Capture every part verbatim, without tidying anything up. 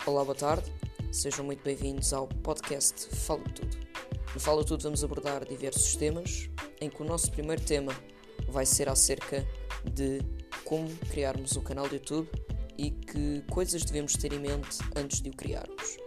Olá, boa tarde, sejam muito bem-vindos ao podcast Fala Tudo. No Fala Tudo vamos abordar diversos temas, em que o nosso primeiro tema vai ser acerca de como criarmos o canal do YouTube e que coisas devemos ter em mente antes de o criarmos.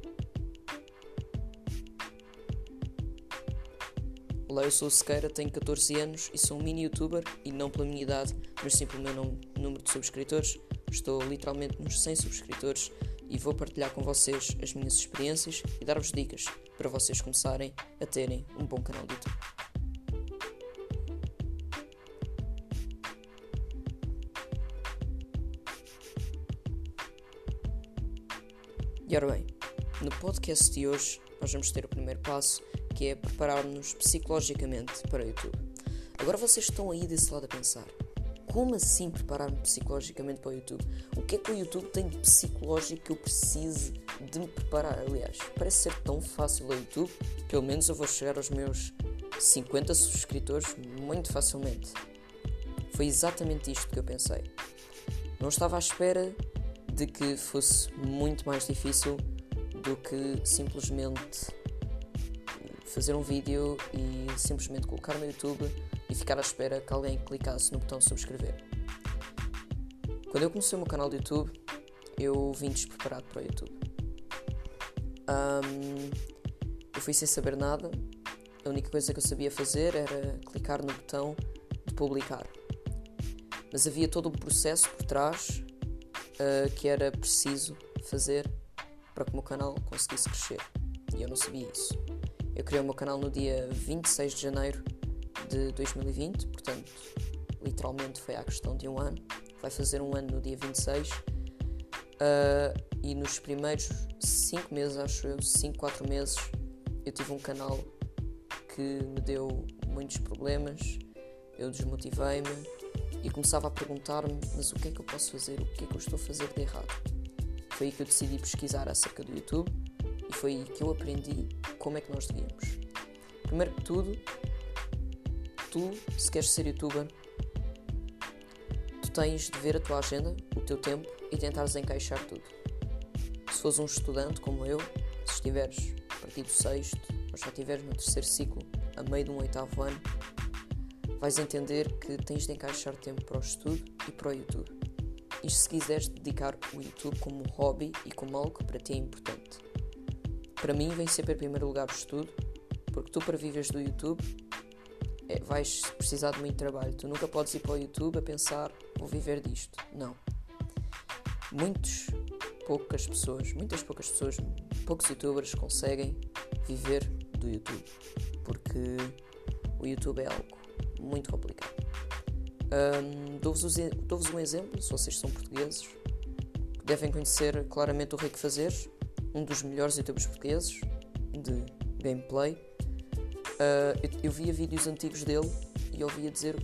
Olá, eu sou o Sequeira, tenho catorze anos e sou um mini youtuber, e não pela minha idade, mas sim pelo meu nome, número de subscritores. Estou literalmente nos cem subscritores e vou partilhar com vocês as minhas experiências e dar-vos dicas para vocês começarem a terem um bom canal de YouTube. E ora bem, no podcast de hoje nós vamos ter o primeiro passo, que é preparar-nos psicologicamente para o YouTube. Agora vocês estão aí desse lado a pensar: como assim preparar-me psicologicamente para o YouTube? O que é que o YouTube tem de psicológico que eu precise de me preparar? Aliás, parece ser tão fácil o YouTube, pelo menos eu vou chegar aos meus cinquenta subscritores muito facilmente. Foi exatamente isto que eu pensei. Não estava à espera de que fosse muito mais difícil do que simplesmente fazer um vídeo e simplesmente colocar no YouTube e ficar à espera que alguém clicasse no botão subscrever. Quando eu comecei o meu canal de YouTube, eu vim despreparado para o YouTube. Um, eu fui sem saber nada. A única coisa que eu sabia fazer era clicar no botão de publicar. Mas havia todo um processo por trás uh, que era preciso fazer para que o meu canal conseguisse crescer. E eu não sabia isso. Eu criei o meu canal no dia vinte e seis de janeiro de dois mil e vinte, portanto, literalmente foi à questão de um ano. Vai fazer um ano no dia vinte e seis. Uh, e nos primeiros cinco meses, acho eu, cinco, quatro meses, eu tive um canal que me deu muitos problemas. Eu desmotivei-me e começava a perguntar-me: mas o que é que eu posso fazer? O que é que eu estou a fazer de errado? Foi aí que eu decidi pesquisar acerca do YouTube e foi aí que eu aprendi como é que nós devíamos. Primeiro que tudo, tu, se queres ser youtuber, tu tens de ver a tua agenda, o teu tempo e tentares encaixar tudo. Se fores um estudante como eu, se estiveres a partir do sexto ou já estiveres no terceiro ciclo, a meio de um oitavo ano, vais entender que tens de encaixar tempo para o estudo e para o YouTube. E se quiseres dedicar o YouTube como um hobby e como algo que para ti é importante. Para mim vem sempre em primeiro lugar o estudo, porque tu, para viveres do YouTube, é, vais precisar de muito trabalho. Tu nunca podes ir para o YouTube a pensar: vou viver disto. Não. Muitos, poucas pessoas, muitas poucas pessoas, poucos youtubers conseguem viver do YouTube, porque o YouTube é algo muito complicado. Um, dou-vos, dou-vos um exemplo. Se vocês são portugueses, devem conhecer claramente o Rico Fazeres, um dos melhores youtubers portugueses de gameplay. Uh, eu, eu via vídeos antigos dele e ouvia dizer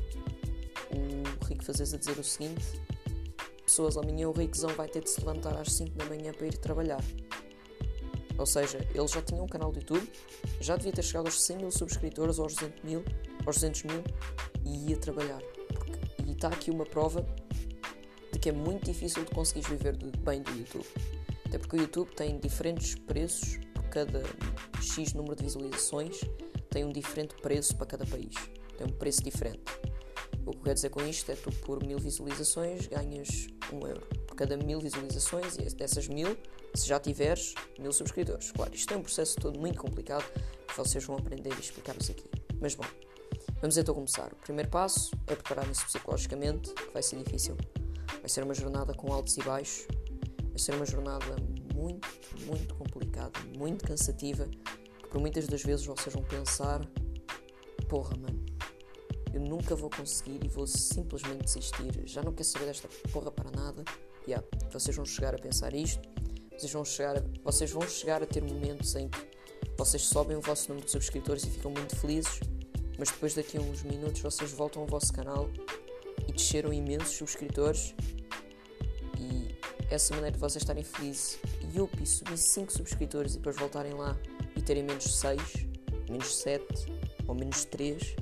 o Rico Fazeres a dizer o seguinte: pessoas, amanhã o Riquezão vai ter de se levantar às cinco da manhã para ir trabalhar. Ou seja, ele já tinha um canal de YouTube, já devia ter chegado aos cem mil subscritores ou aos duzentos mil, aos duzentos mil e ia trabalhar. Porque, e está aqui uma prova de que é muito difícil de conseguires viver do, bem do YouTube. Até porque o YouTube tem diferentes preços por cada X número de visualizações, tem um diferente preço para cada país. Tem um preço diferente. O que eu quero dizer com isto é que tu, por mil visualizações, ganhas um euro. Por cada mil visualizações, e dessas mil, se já tiveres mil subscritores. Claro, isto é um processo todo muito complicado que vocês vão aprender e explicar-vos aqui. Mas bom, vamos então começar. O primeiro passo é prepararem-se psicologicamente, que vai ser difícil. Vai ser uma jornada com altos e baixos. Vai ser uma jornada muito, muito complicada, muito cansativa, que por muitas das vezes vocês vão pensar: porra, mano, eu nunca vou conseguir e vou simplesmente desistir, já não quero saber desta porra para nada. Yeah, vocês vão chegar a pensar isto, vocês vão, chegar a, vocês vão chegar a ter momentos em que vocês sobem o vosso número de subscritores e ficam muito felizes, mas depois daqui a uns minutos vocês voltam ao vosso canal e desceram imensos subscritores. E essa maneira de vocês estarem felizes e up, subir cinco subscritores e depois voltarem lá e terem menos seis, menos sete ou menos três,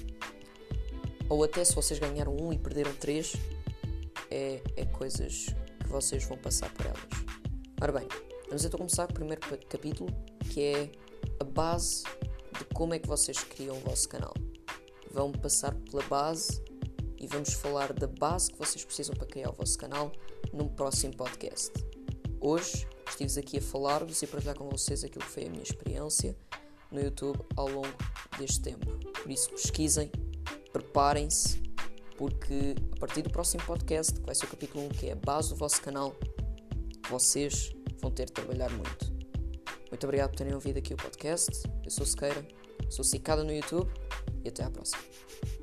ou até se vocês ganharam um e perderam três, é, é coisas que vocês vão passar por elas. Ora bem, Vamos então começar com o primeiro capítulo, que é a base de como é que vocês criam o vosso canal. Vão passar pela base e vamos falar da base que vocês precisam para criar o vosso canal num próximo podcast. Hoje estive aqui a falar-vos e a partilhar com vocês aquilo que foi a minha experiência no YouTube ao longo deste tempo. Por isso pesquisem, preparem-se, porque a partir do próximo podcast, que vai ser o capítulo um, que é a base do vosso canal, vocês vão ter de trabalhar muito. Muito obrigado por terem ouvido aqui o podcast. Eu sou Sequeira, sou Cicada no YouTube e até à próxima.